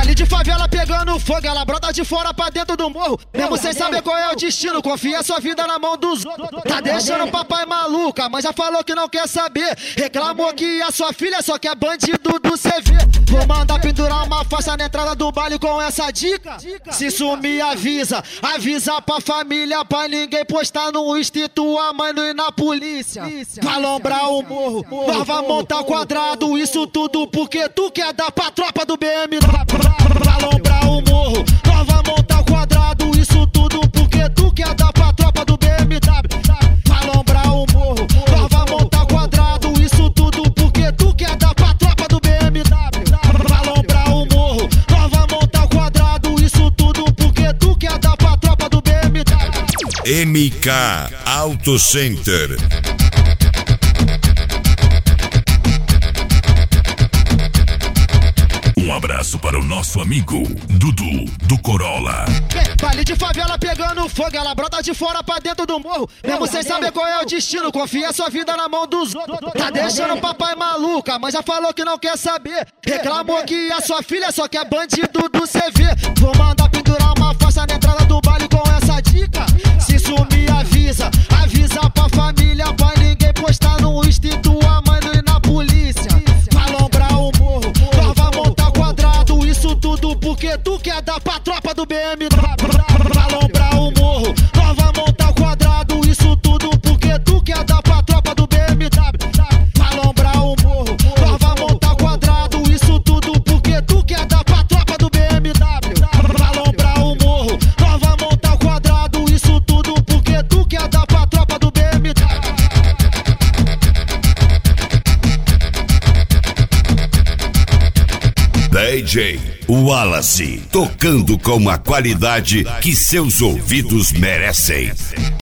Baile de favela pegando fogo, ela brota de fora pra dentro do morro. Mesmo sem saber qual é o destino, confia sua vida na mão dos outros. Tá deixando o papai maluca, mas já falou que não quer saber. Reclamou que a sua filha só quer bandido do CV. Vou mandar pendurar uma faixa na entrada do baile com essa dica. Se sumir avisa, avisa pra família, pra ninguém postar no Insta, tua mãe não ir na polícia. Vai alombrar o morro, nós vai montar quadrado, isso tudo porque tu quer dar pra tropa do BMW. Vai alombrar o morro, nós vai montar quadrado, isso tudo porque tu quer dar pra tropa do BMW. Vai alombrar o morro, nós vai montar quadrado, isso tudo porque tu quer dar pra tropa do BMW. Vai alombrar o morro, nós vai montar quadrado, isso tudo porque tu quer dar pra tropa do BMW. MK Auto Center. Um abraço para o nosso amigo Dudu do Corolla. Baile de favela pegando fogo, ela brota de fora pra dentro do morro. Mesmo sem saber qual é o destino, confia sua vida na mão dos outros. Tá deixando o papai maluca, mas já falou que não quer saber. Reclamou que a sua filha só quer bandido do CV. Vou mandar pendurar uma faixa na entrada do baile com essa dica. Se sumir avisa, avisa pra família, pra ninguém postar no Insta, tua mãe não ir na polícia. Vai alombrar o morro, nós vai montar quadrado, isso tudo porque tu quer dar pra tropa do BMW. Vai alombrar o morro, nós vai montar quadrado, isso tudo porque tu quer dar pra tropa do BMW. Vai alombrar o morro, nós vai montar quadrado, isso tudo porque tu quer dar pra tropa do BMW. Vai alombrar o morro, nós vai montar quadrado, isso tudo porque tu quer dar pra tropa do BMW. DJ Wallace, tocando com a qualidade que seus ouvidos merecem.